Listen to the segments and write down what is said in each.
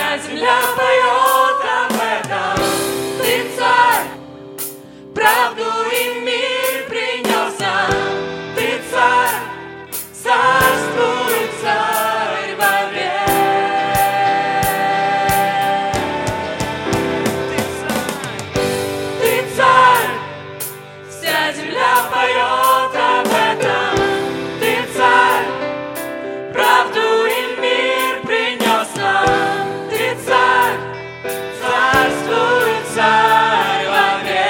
Вся земля поет об этом. Ты царь, правду и мир принес нам. Ты царь, царствует царь вовек. Ты царь, вся земля поет об этом. Ты царь, правду и мир принес нам. Ты царь, царствует царь вовек.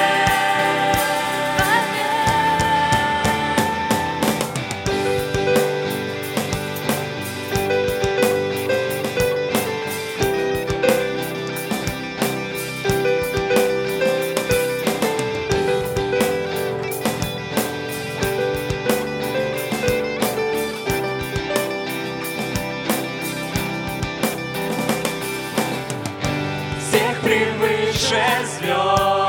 Всех превыше звезд,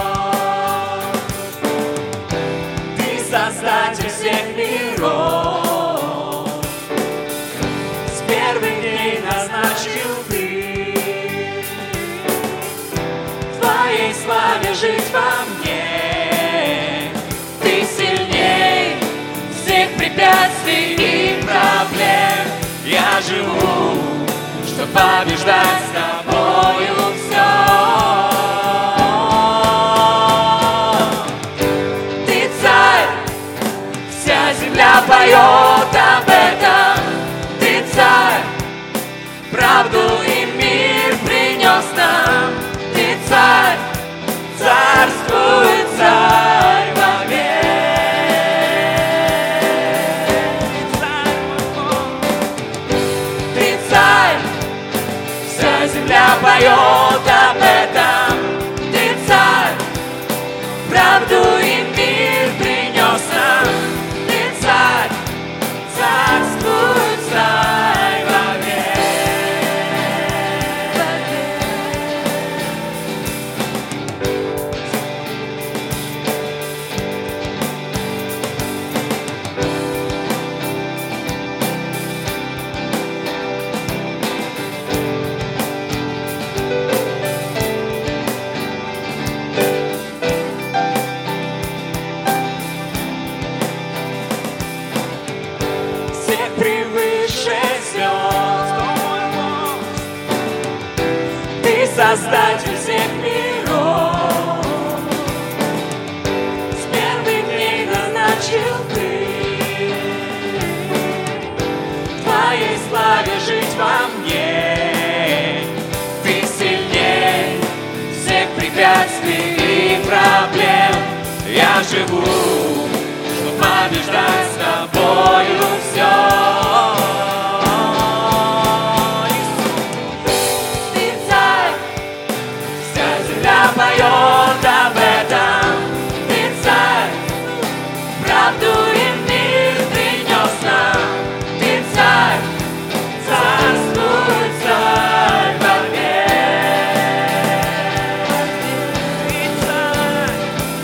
Ты создатель всех миров. С первых дней назначил Ты в Твоей славе жить во мне. Ты сильней всех препятствий и проблем. Я живу, чтоб побеждать с Тобою все. Ты царь, вся земля поет об этом. Ты царь, правду и мир принес нам. Ты царь, царствует царь вовек. Ты царь, вся земля поет об этом. Ты царь, правду и мир принес нам. Ты царь, царствует царь вовек. Всех превыше звезд, Ты создатель всех миров. С первых дней назначил Ты в Твоей славе жить во мне. Ты сильней всех препятствий и проблем. Я живу, чтоб побеждать с Тобою все. Ты царь, вся земля поет об этом. Ты царь, правду и мир принес нам. Ты царь, царствует царь вовек. Ты царь,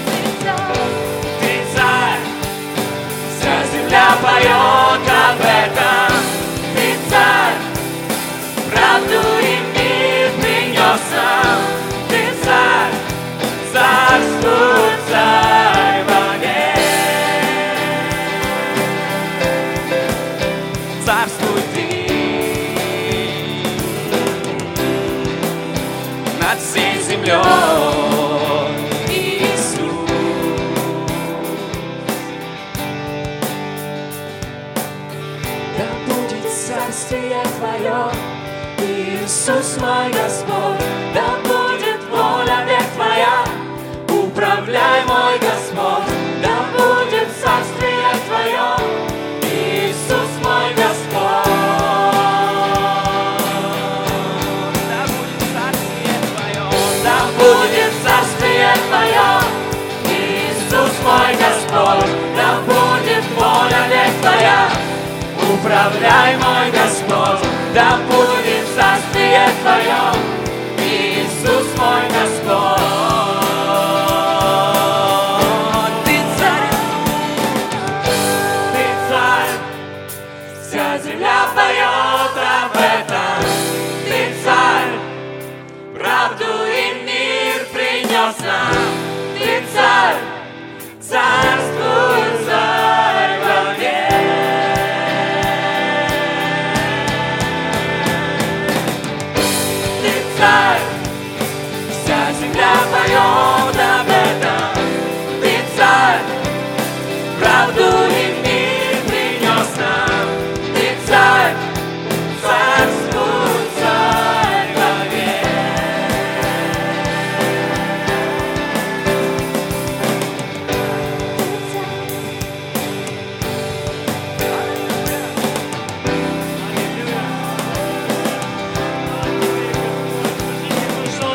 ты царь, вся земля поет об этом. Ты царь, правду и мир принес нам. Ты царь, царствует царь вовек. Царствуй Ты над всей землей, Иисус. Да будет царствие Твое, Иисус мой Господь. Да будет воля век Твоя, управляй, мой Господь. Да будет царствие Твое, Иисус мой Господь. Да будет царствие Твое, да будет царствие Твое, Иисус мой Господь. Да будет воля век Твоя, управляй, мой Господь. Да будет царствие Твое, Иисус мой Господь. Ты царь, вся земля поет об этом. Ты царь, царь, царствуй, царь вовек. Ты царь, вся земля поет об этом. Ты царь, правду